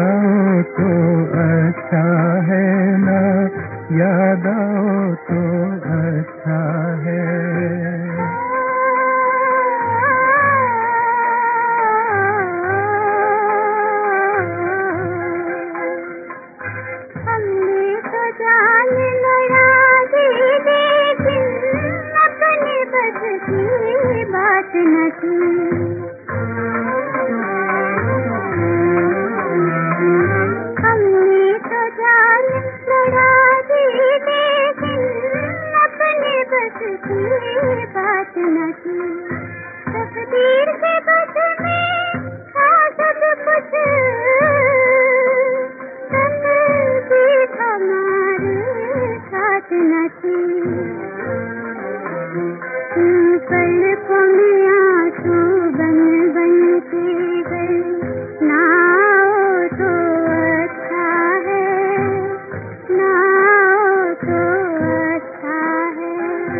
आओ तो अच्छा है ना, याद आओ तो अच्छा है। हमने तो जान लड़ा दी, लेकिन अपने बस की बात न थी। हमने तो जान लड़ा दी, लेकिन अपने बस की बात न थी। तकदीर के बस में था सब कुछ, तकदीर हमारे साथ न थी। पलकों में आंसू बन बन के गए, ना आओ तो अच्छा है, ना आओ तो अच्छा है।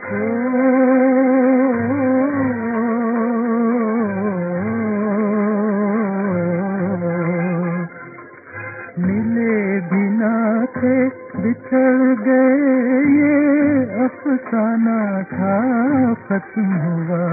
मिले बिना थे बिछड़ गए, ये अफसाना था खत्म हुआ।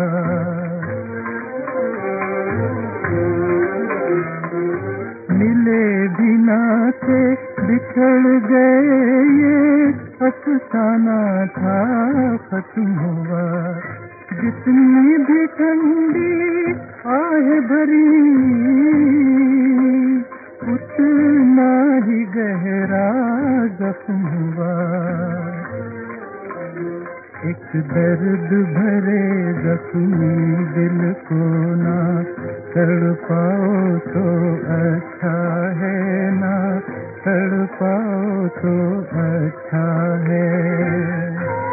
मिले बिना थे बिछड़ गए, ये अफसाना था खत्म हुआ। जितनी भी ठंडी आह भरी, उतना ही गहरा जख्म हुआ। एक दर्द भरे जख्मी दिल को ना तड़पाओ तो अच्छा है, ना तड़पाओ तो अच्छा है।